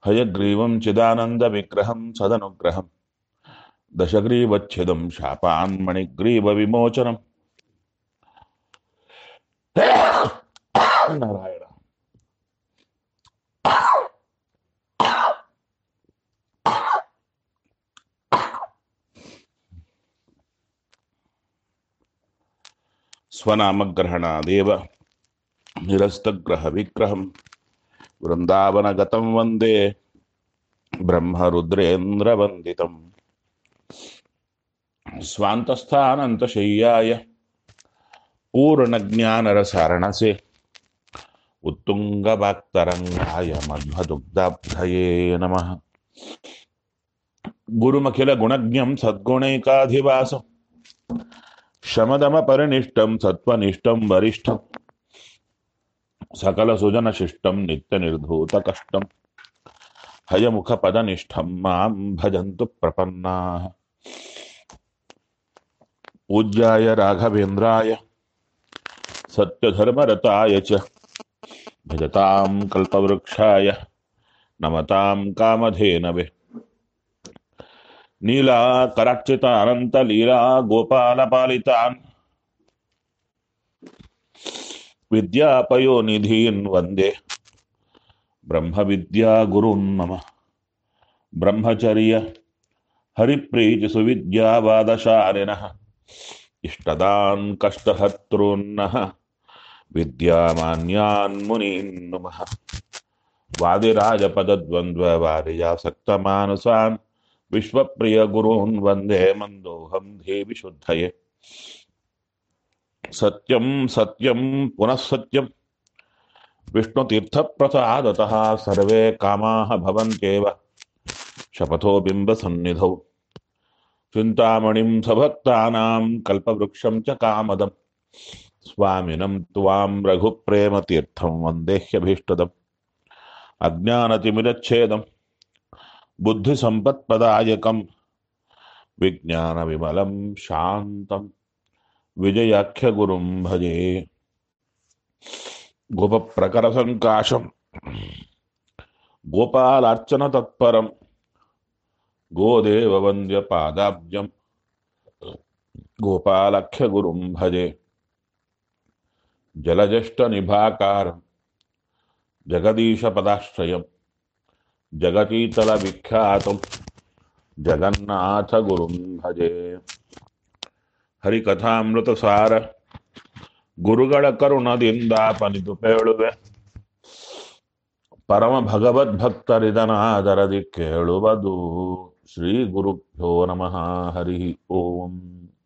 हयग्रीवं चिदानन्दविग्रहं सदनुग्रहं दशग्रीवच्छिदं शापान्मणिग्रीवविमोचनं नारायण स्वनामग्रहणादेव निरस्तग्रहविग्रहं वृन्दावनगतं वन्दे ब्रह्मरुद्रेन्द्रवन्दितम् स्वान्तस्थानन्तशय्याय पूर्णज्ञानरसारणसे उत्तुङ्गवाक्तरङ्गाय मध्वदुग्धाब्धये नमः। गुरुमखिलगुणज्ञं सद्गुणैकाधिवासं शमदमपरिनिष्टं सत्त्वनिष्ठं वरिष्ठं सकलसुजनशिष्टं नित्यनिर्धूतकष्टं हयमुखपदनिष्ठं मां भजन्तु प्रपन्नाः। पूज्याय राघवेन्द्राय सत्यधर्मरताय च भजतां कल्पवृक्षाय नमतां कामधेनवे नीलाकरार्चितानन्तलीला गोपालपालितान् विद्यापयोनिधीन् वन्दे ब्रह्मविद्यागुरून् मम। ब्रह्मचर्य हरिप्रीतिसुविद्यावादशालिनः इष्टदान् कष्टहर्तॄन्नः विद्यामान्यान् मुनीन् नुमः। वादिराजपदद्वन्द्ववारिजासक्तमानसान् विश्वप्रियगुरून् वन्दे मन्दोऽहं देवि शुद्धये। सत्यं सत्यं पुनः सत्यं विष्णुतीर्थप्रसादतः सर्वे कामाः भवन्त्येव शपथो बिम्बसन्निधौ। चिन्तामणिं सभक्तानां कल्पवृक्षं च कामदं स्वामिनं त्वां रघुप्रेमतीर्थं वन्देह्यभीष्टदम्। अज्ञानतिमिरच्छेदं बुद्धिसम्पत्प्रदायकं विज्ञानविमलं शान्तं विजयाख्यगुरुं भजे। गोपप्रकरसङ्काशं गोपालार्चनतत्परं गोदेववन्द्यपादाब्जं गोपालाख्यगुरुं भजे। जलज्येष्ठनिभाकारं जगदीशपदाश्रयं जगतीतलविख्यातं जगन्नाथगुरुं भजे। ಹರಿಕಥಾಮೃತಸಾರ ಗುರುಗಳ ಕರುಣದಿಂದಾಪನಿತು ಪೇಳುವೆ ಪರಮ ಭಗವದ್ಭಕ್ತರಿದನಾದರದಿ ಕೇಳುವುದು. ಶ್ರೀ ಗುರುಭ್ಯೋ ನಮಃ. ಹರಿ ಓಂ.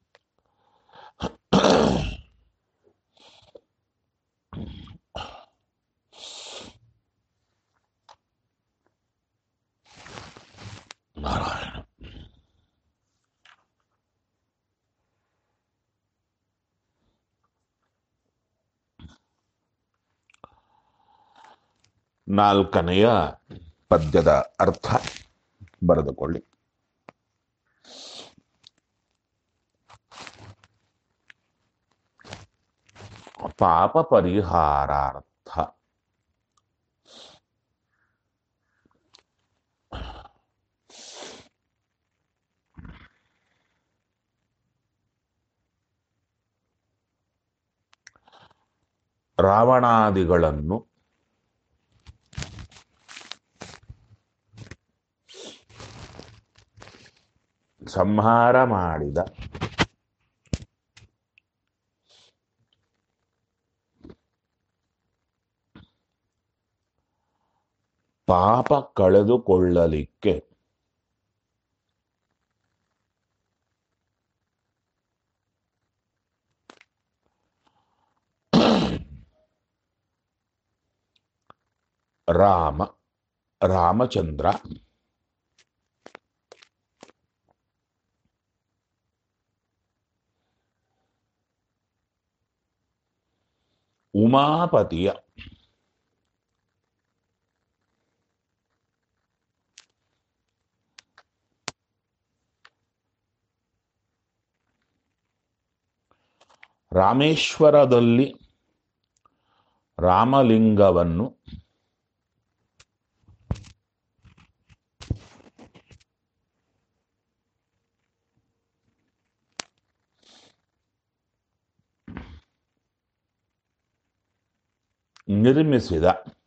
ನಾರಾಯಣ. ನಾಲ್ಕನೆಯ ಪದ್ಯದ ಅರ್ಥ ಬರೆದುಕೊಳ್ಳಿ. ಪಾಪ ಪರಿಹಾರಾರ್ಥ ರಾವಣಾದಿಗಳನ್ನು ಸಂಹಾರ ಮಾಡಿದ ಪಾಪ ಕಳೆದುಕೊಳ್ಳಲಿಕ್ಕೆ ರಾಮಚಂದ್ರ ಉಮಾಪತಿಯ ರಾಮೇಶ್ವರದಲ್ಲಿ ರಾಮಲಿಂಗವನ್ನು ನಿರ್ಮಿಸಿದ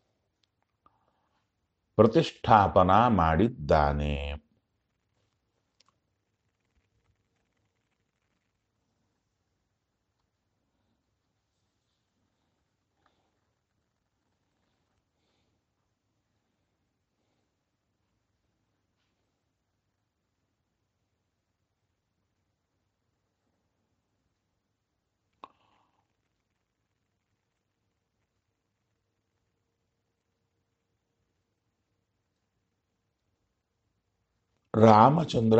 ಪ್ರತಿಷ್ಠಾಪನಾ ಮಾಡಿದ್ದಾನೆ. ರಾಮಚಂದ್ರ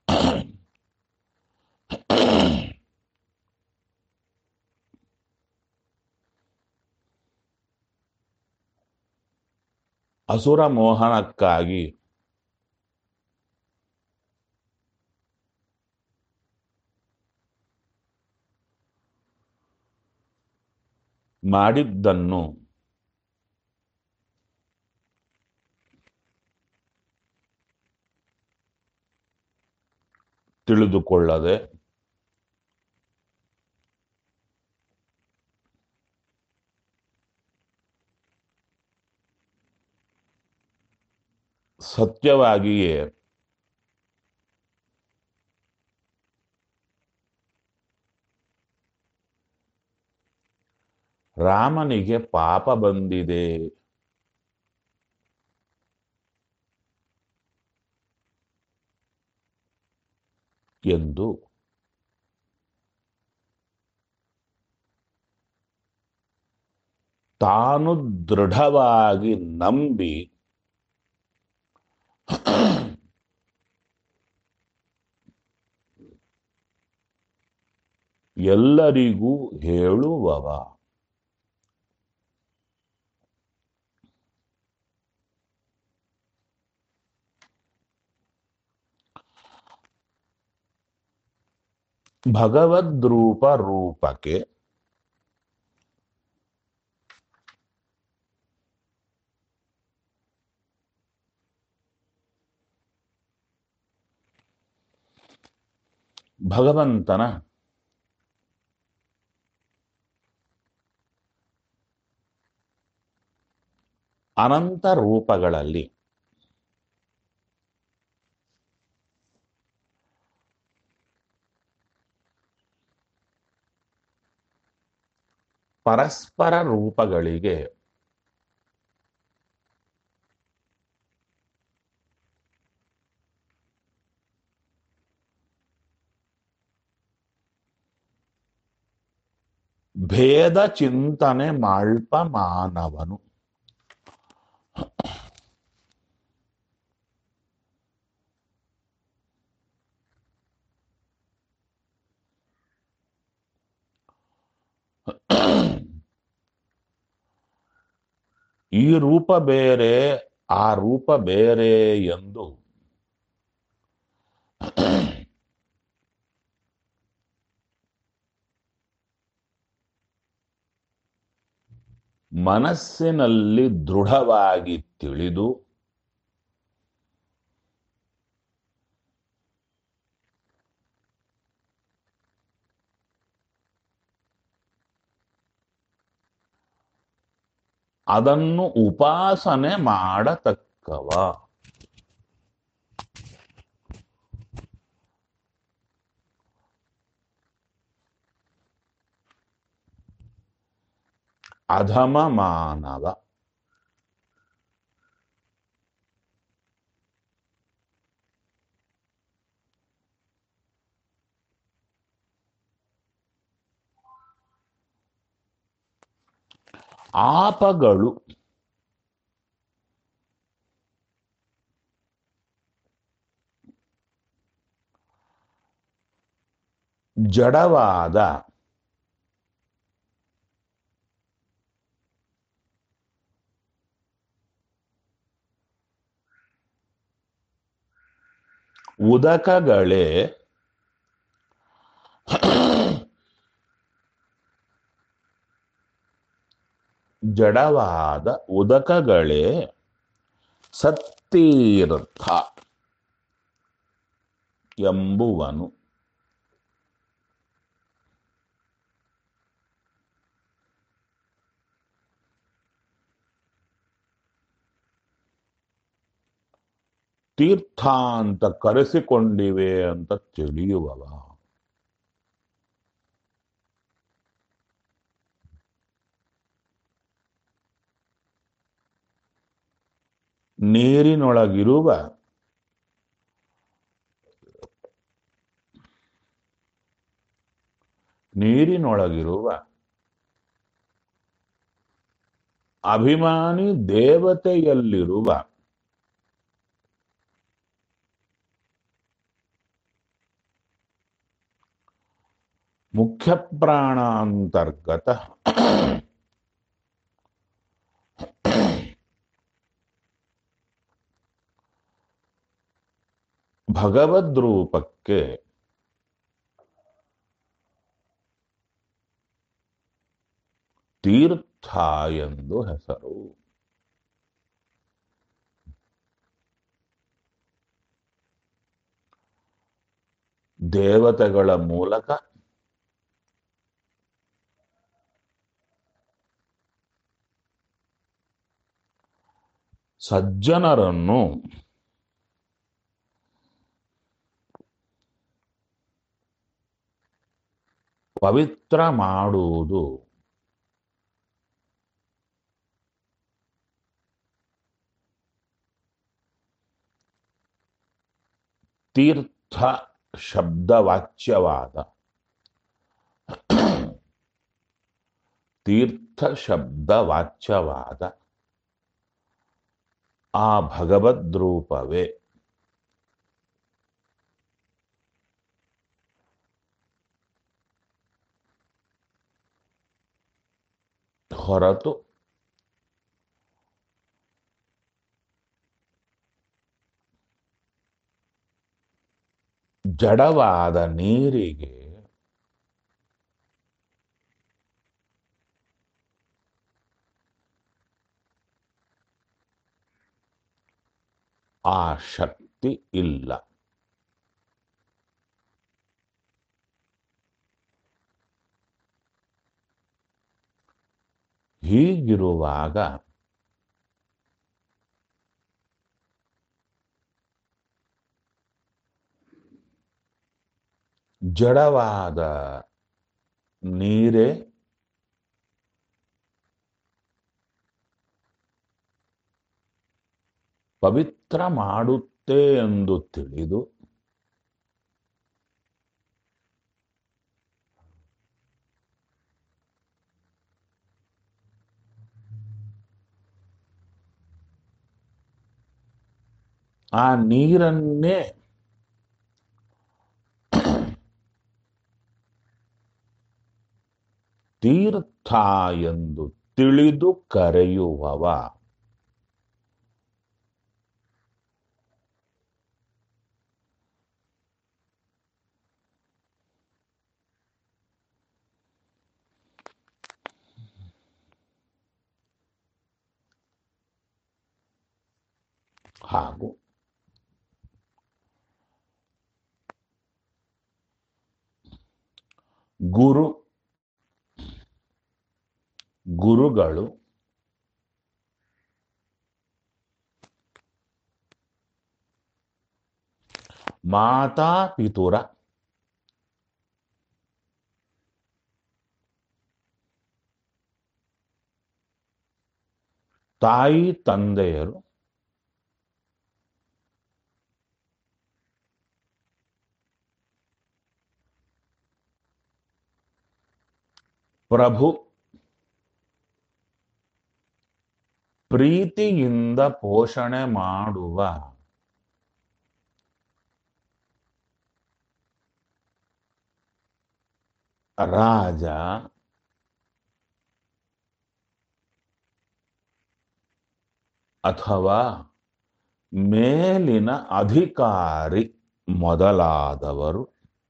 ಅಸುರ ಮೋಹನಕ್ಕಾಗಿ ಮಾಡಿದ್ದನ್ನು ತಿಳಿದುಕೊಳ್ಳದೆ ಸತ್ಯವಾಗಿಯೇ ರಾಮನಿಗೆ ಪಾಪ ಬಂದಿದೆ ಎಂದು ತಾನು ದೃಢವಾಗಿ ನಂಬಿ ಎಲ್ಲರಿಗೂ ಹೇಳುವವ. ಭಗವದ್ರೂಪ ರೂಪಕ್ಕೆ ಭಗವಂತನ ಅನಂತ ರೂಪಗಳಲ್ಲಿ ಪರಸ್ಪರ ರೂಪಗಳಿಗೆ ಭೇದ ಚಿಂತನೆ ಮಾಳ್ಪ ಮಾನವನು. ಈ ರೂಪ ಬೇರೆ ಆ ರೂಪ ಬೇರೆ ಎಂದು ಮನಸ್ಸಿನಲ್ಲಿ ದೃಢವಾಗಿ ತಿಳಿದು ಅದನ್ನು ಉಪಾಸನೆ ಮಾಡತಕ್ಕವ. ಅಧಮ ಮಾನವ. ಆಪಗಳು ಜಡವಾದ ಉದಕಗಳೇ ಜಡವಾದ ಉದಕಗಳೇ ಸತ್ತೀರ್ಥ ಎಂಬುವನು. ತೀರ್ಥ ಅಂತ ಕರೆಸಿಕೊಂಡಿವೆ ಅಂತ ತಿಳಿಯುವವ. ನೀರಿನೊಳಗಿರುವ ನೀರಿನೊಳಗಿರುವ ಅಭಿಮಾನಿ ದೇವತೆಯಲ್ಲಿರುವ ಮುಖ್ಯ ಪ್ರಾಣಾಂತರ್ಗತ ಭಗವದ್ರೂಪಕ್ಕೆ ತೀರ್ಥ ಎಂದು ಹೆಸರು. ದೇವತೆಗಳ ಮೂಲಕ ಸಜ್ಜನರನ್ನು ಪವಿತ್ರ ಮಾಡುವುದು ತೀರ್ಥ ಶಬ್ದವಾಚ್ಯವಾದ ತೀರ್ಥ ಶಬ್ದವಾಚ್ಯವಾದ ಆ ಭಗವದ್ರೂಪವೇ. ಹೊರತು ಜಡವಾದ ನೀರಿಗೆ ಆ ಶಕ್ತಿ ಇಲ್ಲ. ಹೀಗಿರುವಾಗ ಜಡವಾದ ನೀರೇ ಪವಿತ್ರ ಮಾಡುತ್ತೆ ಎಂದು ತಿಳಿದು ಆ ನೀರನ್ನೇ ತೀರ್ಥ ಎಂದು ತಿಳಿದು ಕರೆಯುವವ ಹಾಗೂ ಗುರುಗಳು ಮಾತಾಪಿತುರ ತಾಯಿ ತಂದೆಯರು ಪ್ರಭು ಪ್ರೀತಿಯಿಂದ ಪೋಷಣೆ ಮಾಡುವ ರಾಜ ಅಥವಾ ಮೇಲಿನ ಅಧಿಕಾರಿ ಮೊದಲಾದವರು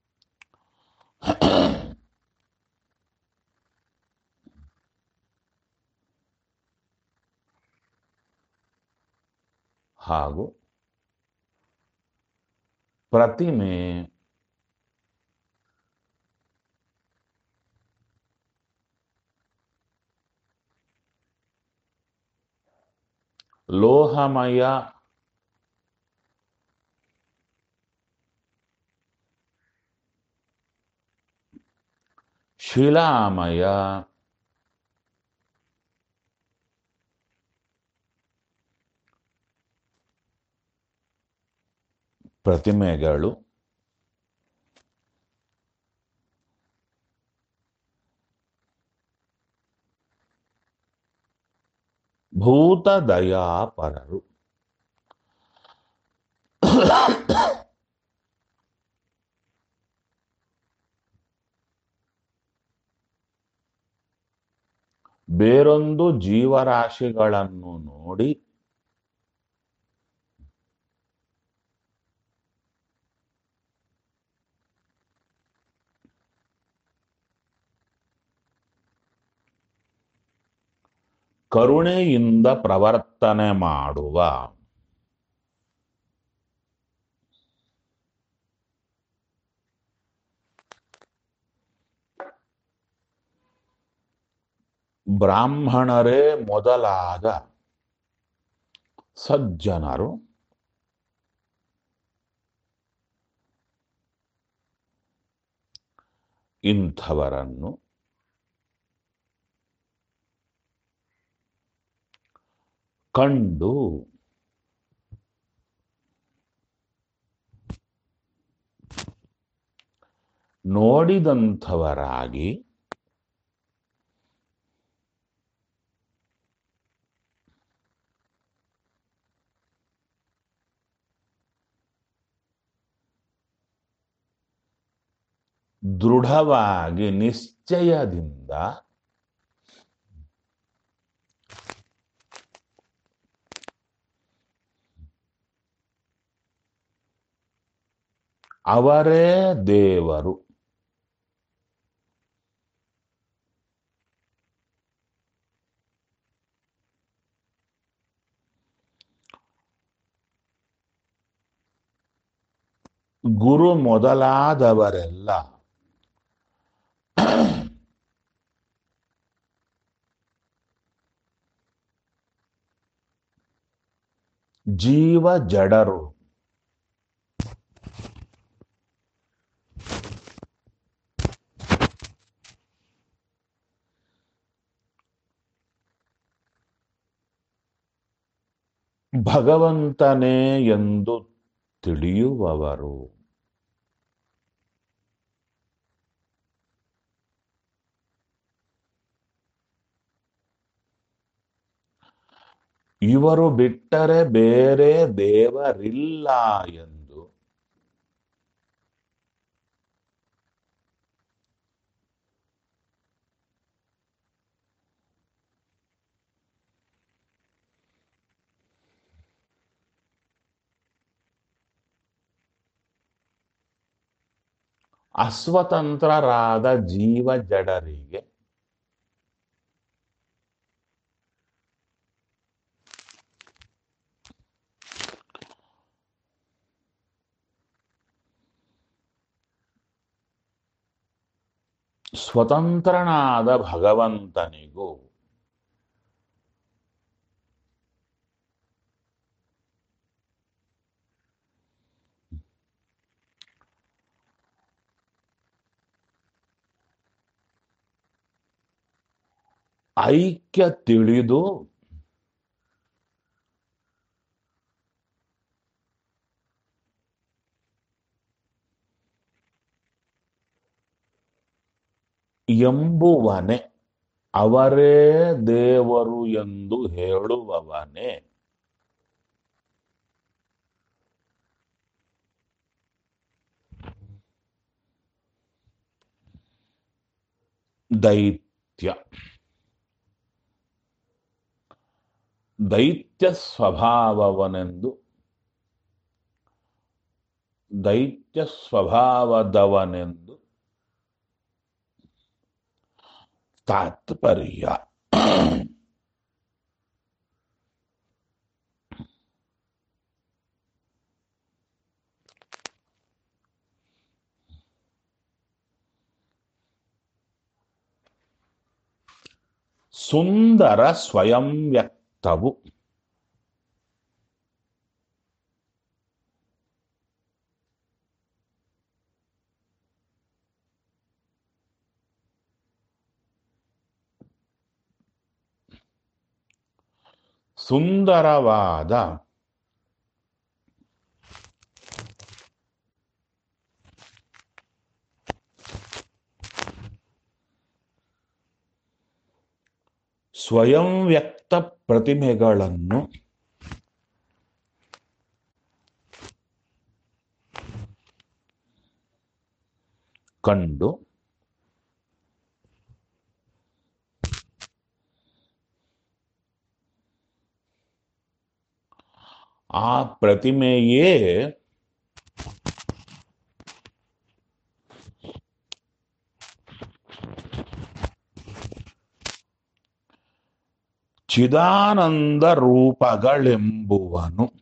ಹಾಗೂ ಪ್ರತಿಮೆ ಲೋಹಮಯ ಶಿಲಾಮಯ ಪ್ರತಿಮೆಗಳು ಭೂತದಯಾಪರರು ಬೇರೊಂದು ಜೀವರಾಶಿಗಳನ್ನು ನೋಡಿ ಕರುಣೆಯಿಂದ ಪ್ರವರ್ತನೆ ಮಾಡುವ ಬ್ರಾಹ್ಮಣರೇ ಮೊದಲಾದ ಸಜ್ಜನರು ಇಂಥವರನ್ನು ಕಂಡು ನೋಡಿದಂಥವರಾಗಿ ದೃಢವಾಗಿ ನಿಶ್ಚಯದಿಂದ ಅವರೇ ದೇವರು ಗುರು ಮೊದಲಾದವರೆಲ್ಲ ಜೀವ ಜಡರು ಭಗವಂತನೇ ಎಂದು ತಿಳಿಯುವವರು ಇವರು ಬಿಟ್ಟರೆ ಬೇರೆ ದೇವರಿಲ್ಲ ಎಂದು ಅಸ್ವತಂತ್ರರಾದ ಜೀವ ಜಡರಿಗೆ ಸ್ವತಂತ್ರನಾದ ಭಗವಂತನಿಗೂ ಐಕ್ಯ ತಿಳಿದು ಎಂಬುವನೇ ಅವರೇ ದೇವರು ಎಂದು ಹೇಳುವವನೇ ದೈತ್ಯ ದೈತ್ಯ ಸ್ವಭಾವವನೆಂದು ದೈತ್ಯ ಸ್ವಭಾವದವನೆಂದು ತಾತ್ಪರ್ಯ ಸುಂದರ ಸ್ವಯಂ ವ್ಯಕ್ತವು ಸುಂದರವಾದ ಸ್ವಯಂ ವ್ಯಕ್ತ ಪ್ರತಿಮೆಗಳನ್ನು ಕಂಡು ಆ ಪ್ರತಿಮೆಯೇ ಚಿದಾನಂದ ರೂಪಗಳೆಂಬುವನು.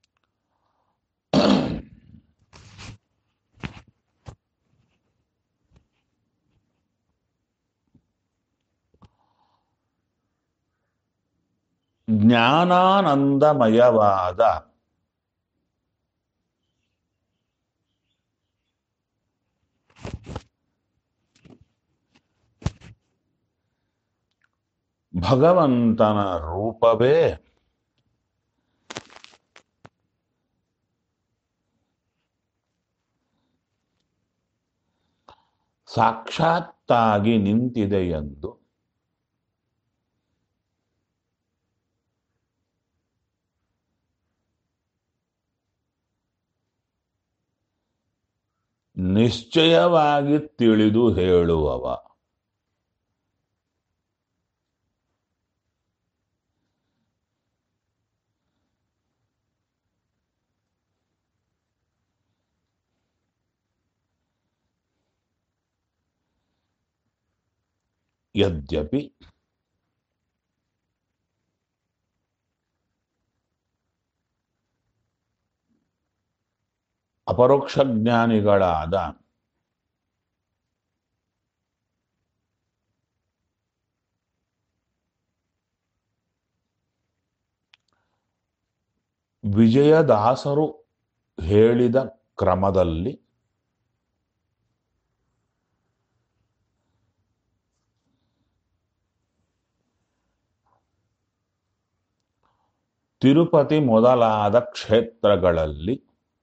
ಜ್ಞಾನಾನಂದಮಯವಾದ ಭಗವಂತನ ರೂಪವೇ ಸಾಕ್ಷಾತ್ತಾಗಿ ನಿಂತಿದೆಯೆಂದು ನಿಶ್ಚಯವಾಗಿ ತಿಳಿದು ಹೇಳುವವ. ಯದ್ಯಪಿ ಅಪರೋಕ್ಷ ಜ್ಞಾನಿಗಳಾದ ವಿಜಯದಾಸರು ಹೇಳಿದ ಕ್ರಮದಲ್ಲಿ ತಿರುಪತಿ ಮೊದಲಾದ ಕ್ಷೇತ್ರಗಳಲ್ಲಿ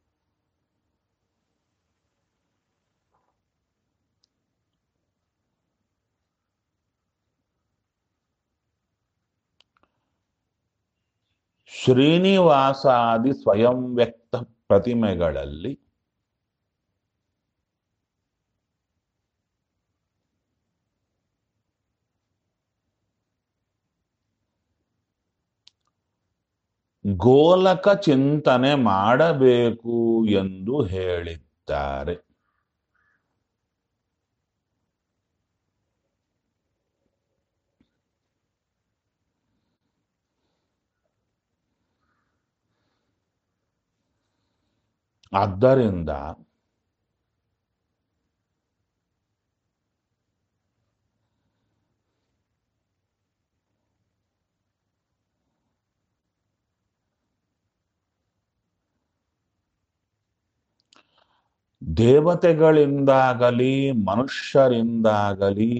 ಶ್ರೀನಿವಾಸಾದಿ ಸ್ವಯಂ ವ್ಯಕ್ತ ಪ್ರತಿಮೆಗಳಲ್ಲಿ ಗೋಲಕ ಚಿಂತನೆ ಮಾಡಬೇಕು ಎಂದು ಹೇಳಿದ್ದಾರೆ. ಆದ್ದರಿಂದ ದೇವತೆಗಳಿಂದಾಗಲಿ ಮನುಷ್ಯರಿಂದಾಗಲಿ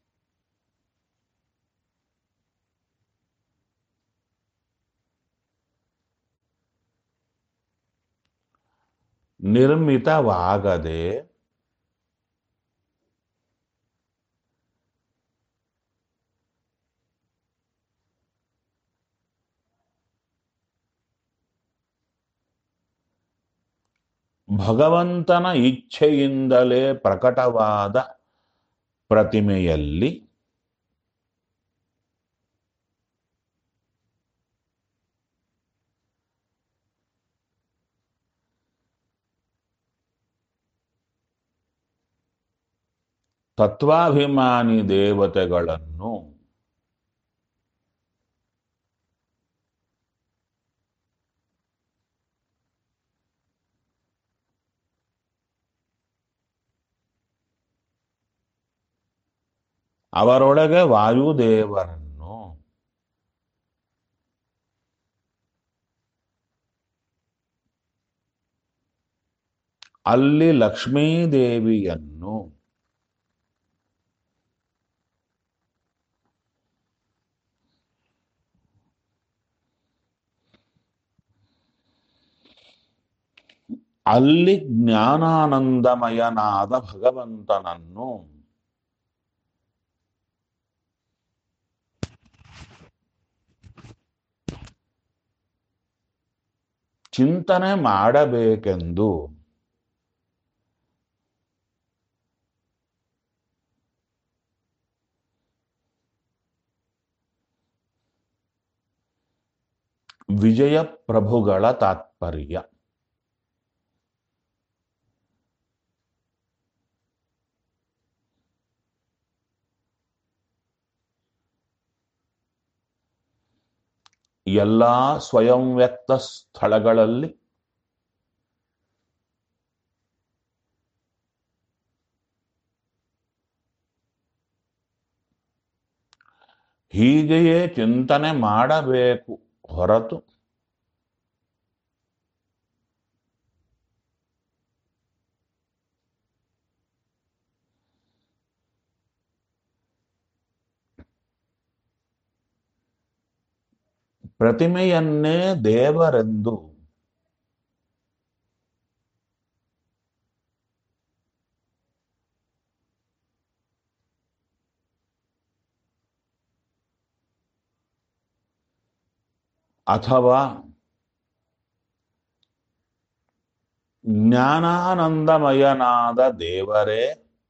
ನಿರ್ಮಿತವಾಗದೆ ಭಗವಂತನ ಇಚ್ಛೆಯಿಂದಲೇ ಪ್ರಕಟವಾದ ಪ್ರತಿಮೆಯಲ್ಲಿ ತತ್ವಾಭಿಮಾನಿ ದೇವತೆಗಳನ್ನು ಅವರೊಳಗೆ ವಾಯುದೇವರನ್ನು ಅಲ್ಲಿ ಲಕ್ಷ್ಮೀದೇವಿಯನ್ನು ಅಲ್ಲಿ ಜ್ಞಾನಾನಂದಮಯನಾದ ಭಗವಂತನನ್ನು ಚಿಂತನೆ ಮಾಡಬೇಕೆಂದು ವಿಜಯ ಪ್ರಭುಗಳ ತಾತ್ಪರ್ಯ. ಎಲ್ಲಾ ಸ್ವಯಂ ವ್ಯಕ್ತ ಸ್ಥಳಗಳಲ್ಲಿ ಹೀಗೆಯೇ ಚಿಂತನೆ ಮಾಡಬೇಕು ಹೊರತು ಪ್ರತಿಮೆಯನ್ನೇ ದೇವರೆಂದು ಅಥವಾ ಜ್ಞಾನಾನಂದಮಯನಾದ ದೇವರೇ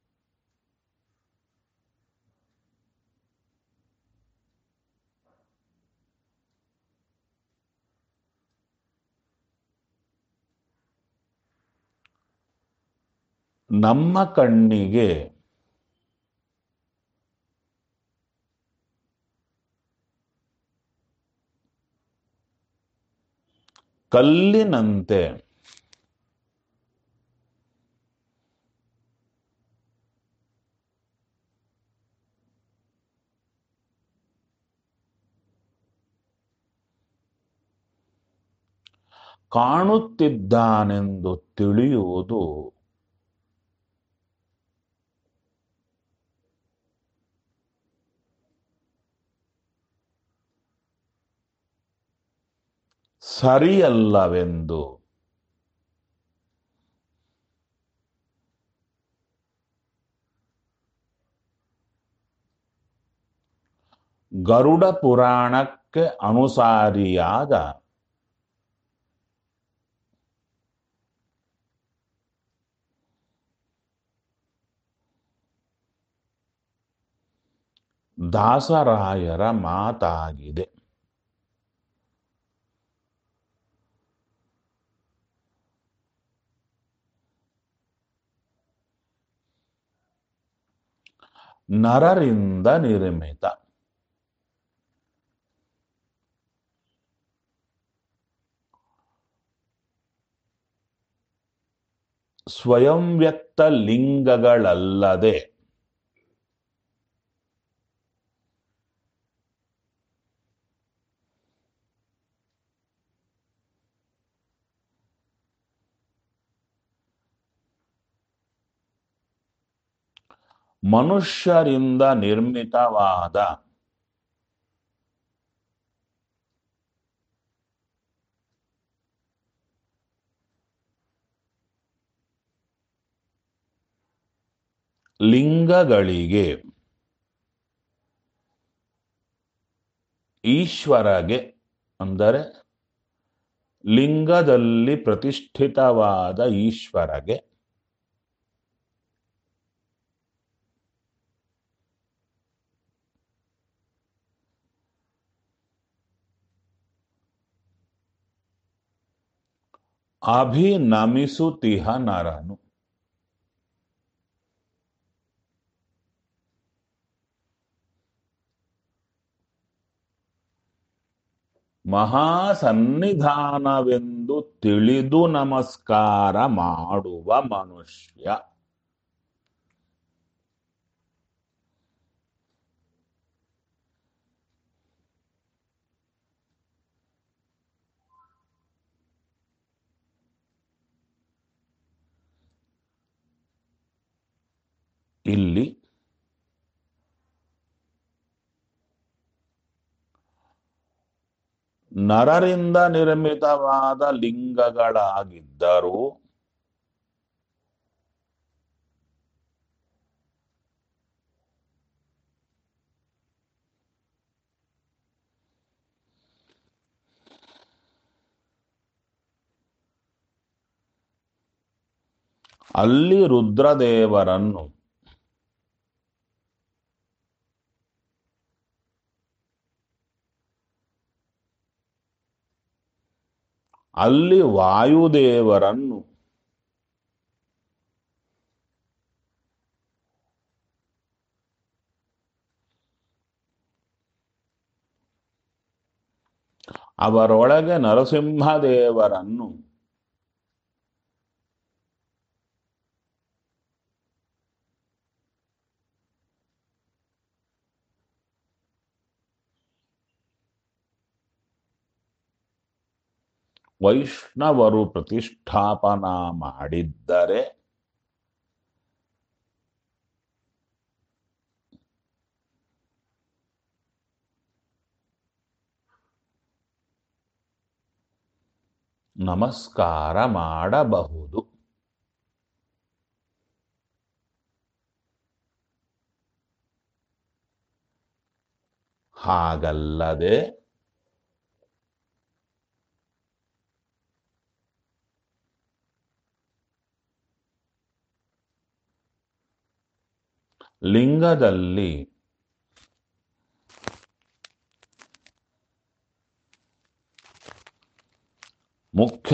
ನಮ್ಮ ಕಣ್ಣಿಗೆ ಕಲ್ಲಿನಂತೆ ಕಾಣುತ್ತಿದ್ದಾನೆಂದು ತಿಳಿಯುವುದು ಸರಿಯಲ್ಲವೆಂದು ಗರುಡ ಪುರಾಣಕ್ಕೆ ಅನುಸಾರಿಯಾದ ದಾಸರಾಯರ ಮಾತಾಗಿದೆ. ನರರಿಂದ ನಿರ್ಮಿತ ಸ್ವಯಂ ವ್ಯಕ್ತ ಲಿಂಗಗಳಲ್ಲದೆ ಮನುಷ್ಯರಿಂದ ನಿರ್ಮಿತವಾದ ಲಿಂಗಗಳಿಗೆ ಈಶ್ವರಗೆ ಅಂದರೆ ಲಿಂಗದಲ್ಲಿ ಪ್ರತಿಷ್ಠಿತವಾದ ಈಶ್ವರಗೆ ಅಭಿನಮಿಸುತ್ತಿಹ ನರನು. ಮಹಾಸನ್ನಿಧಾನವೆಂದು ತಿಳಿದು ನಮಸ್ಕಾರ ಮಾಡುವ ಮನುಷ್ಯ. ಇಲ್ಲಿ ನರರಿಂದ ನಿರ್ಮಿತವಾದ ಲಿಂಗಗಳಾಗಿದ್ದರೂ ಅಲ್ಲಿ ರುದ್ರದೇವರನ್ನು ಅಲ್ಲಿ ವಾಯುದೇವರನ್ನು ಅವರೊಳಗೆ ನರಸಿಂಹದೇವರನ್ನು ವೈಷ್ಣವರು ಪ್ರತಿಷ್ಠಾಪನಾ ಮಾಡಿದ್ದರೆ ನಮಸ್ಕಾರ ಮಾಡಬಹುದು. ಹಾಗಲ್ಲದೆ ಲಿಂಗದಲ್ಲಿ ಮುಖ್ಯ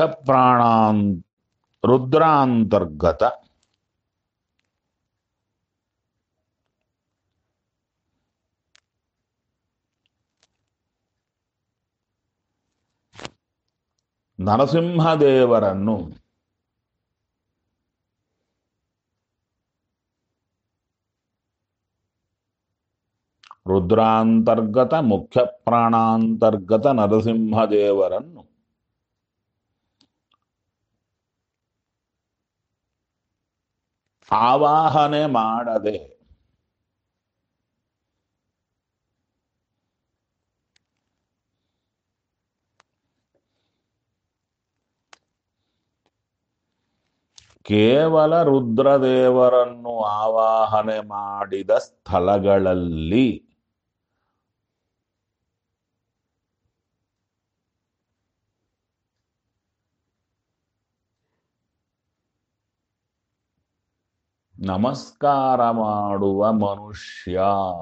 ರುದ್ರಾಂತರ್ಗತ ನರಸಿಂಹದೇವರನ್ನು ರುದ್ರಾಂತರ್ಗತ ಮುಖ್ಯ ಪ್ರಾಣಾಂತರ್ಗತ ನರಸಿಂಹದೇವರನ್ನು ಆವಾಹನೆ ಮಾಡದೆ ಕೇವಲ ರುದ್ರದೇವರನ್ನು ಆವಾಹನೆ ಮಾಡಿದ ಸ್ಥಳಗಳಲ್ಲಿ ನಮಸ್ಕಾರ ಮಾಡುವ ಮನುಷ್ಯ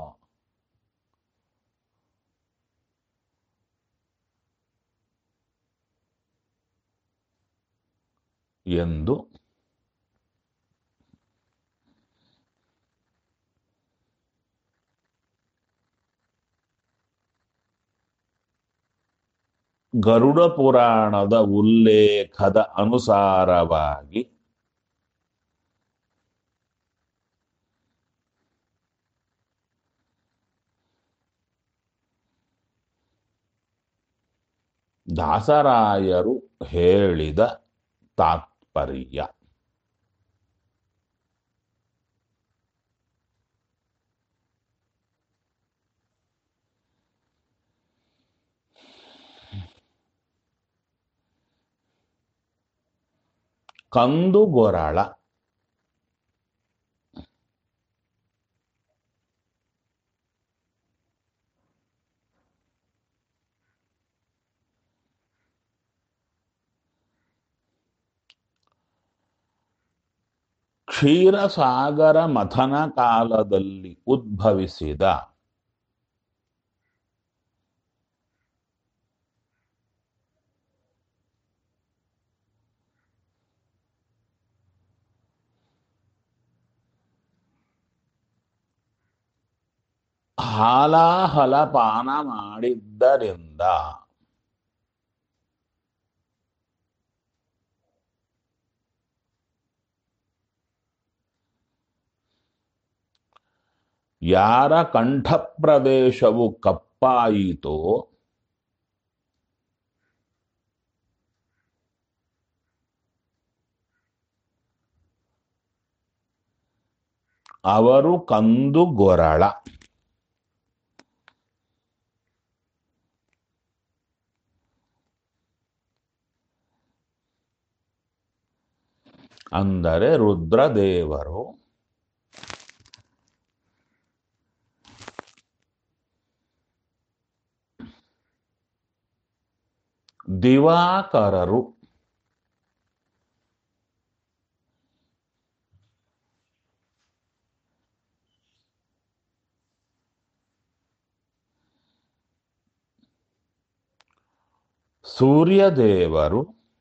ಎಂದು ಗರುಡ ಪುರಾಣದ ಉಲ್ಲೇಖದ ಅನುಸಾರವಾಗಿ ದಾಸರಾಯರು ಹೇಳಿದ ತಾತ್ಪರ್ಯ. ಕಂದುಗೊರಳ ಕ್ಷೀರಸಾಗರ ಮಥನ ಕಾಲದಲ್ಲಿ ಉದ್ಭವಿಸಿದ ಹಾಲಾಹಲ ಪಾನ ಮಾಡಿದ್ದರಿಂದ ಯಾರ ಕಂಠಪ್ರದೇಶವು ಕಪ್ಪಾಯಿತೋ ಅವರು ಕಂದುಗೊರಳ. ಅಂದರೆ ರುದ್ರದೇವರು ದಿವಾಕರರು ಸೂರ್ಯದೇವರು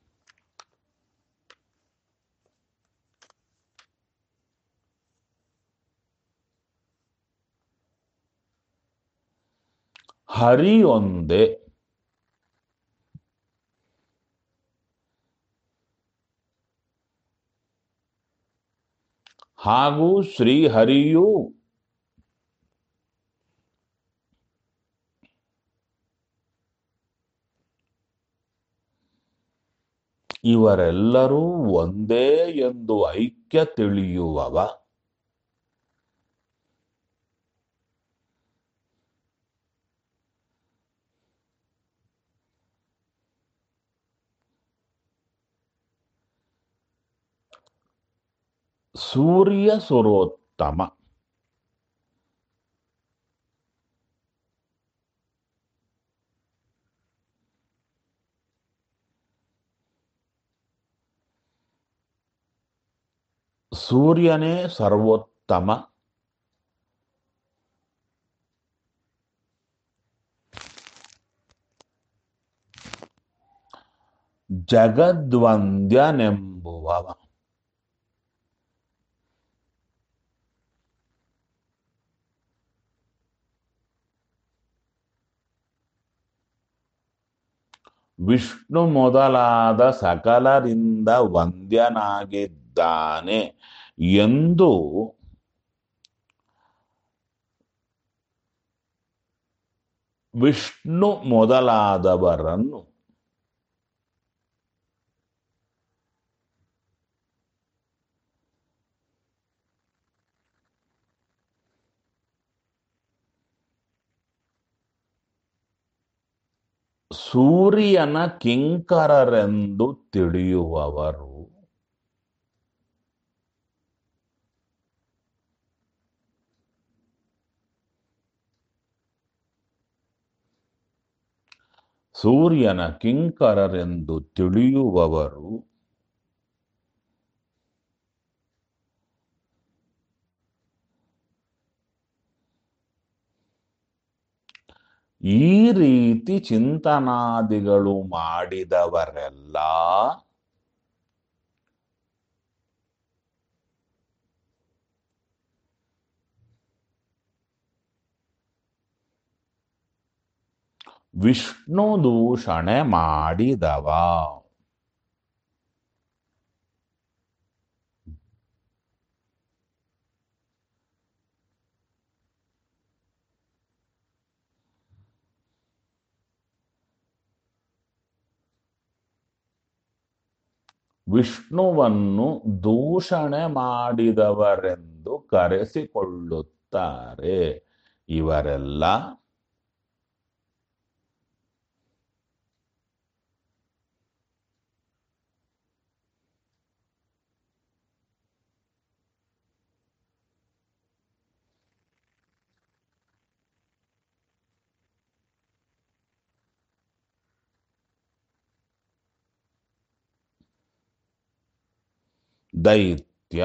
ಹರಿಯೊಂದೇ ಹಾಗೂ ಶ್ರೀಹರಿಯೂ ಇವರೆಲ್ಲರೂ ಒಂದೇ ಎಂದು ಐಕ್ಯ ತಿಳಿಯುವವ ಸೂರ್ಯ ಸುರೋತ್ತಮ. ಸೂರ್ಯನೇ ಸರ್ವೋತ್ತಮ. ಜಗದ್ವಂದ್ಯನೆಂಬುವವ. ವಿಷ್ಣು ಮೊದಲಾದ ಸಕಲರಿಂದ ವಂದ್ಯನಾಗಿದ್ದಾನೆ ಎಂದು ವಿಷ್ಣು ಮೊದಲಾದವರನ್ನು ಸೂರ್ಯನ ಕಿಂಕರರೆಂದು ತಿಳಿಯುವವರು ಸೂರ್ಯನ ಕಿಂಕರರೆಂದು ತಿಳಿಯುವವರು ಈ ರೀತಿ ಚಿಂತನಾದಿಗಳು ಮಾಡಿದವರೆಲ್ಲ ವಿಷ್ಣು ದೂಷಣೆ ಮಾಡಿದವ. ವಿಷ್ಣುವನ್ನು ದೂಷಣೆ ಮಾಡಿದವರೆಂದು ಕರೆಸಿಕೊಳ್ಳುತ್ತಾರೆ. ಇವರೆಲ್ಲ ದೈತ್ಯ.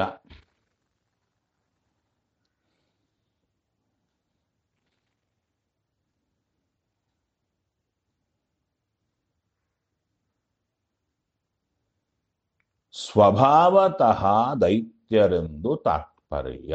ಸ್ವಭಾವತಃ ದೈತ್ಯರೆಂದು ತಾತ್ಪರ್ಯ.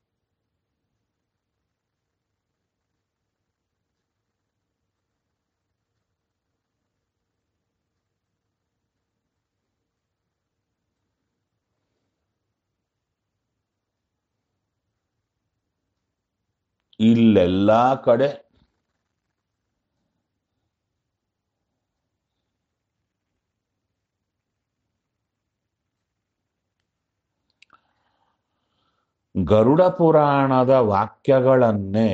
ಇಲ್ಲೆಲ್ಲ ಕಡೆ ಗರುಡ ಪುರಾಣದ ವಾಕ್ಯಗಳನ್ನೇ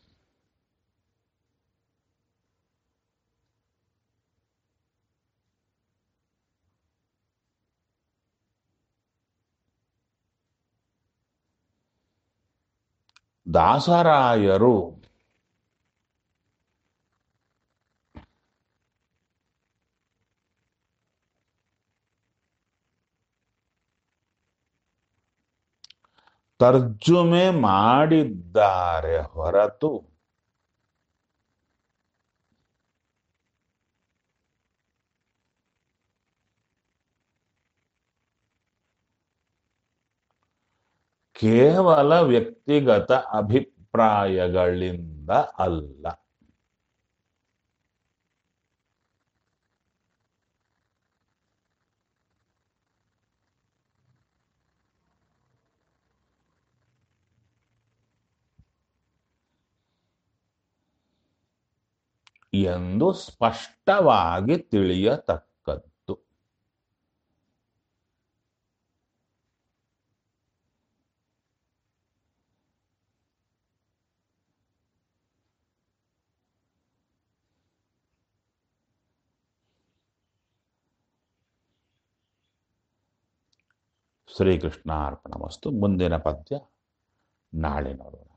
ದಾಸರಾಯರು ತರ್ಜುಮೆ ಮಾಡಿದ್ದಾರೆ ಹೊರತು ಕೇವಲ ವ್ಯಕ್ತಿಗತ ಅಭಿಪ್ರಾಯಗಳಿಂದ ಅಲ್ಲ. ಎಂದು ಸ್ಪಷ್ಟವಾಗಿ ತಿಳಿಯತಕ್ಕದ್ದು. ಶ್ರೀಕೃಷ್ಣಾರ್ಪಣಮಸ್ತು. ಮುಂದಿನ ಪದ್ಯ ನಾಳೆ ನೋಡೋಣ.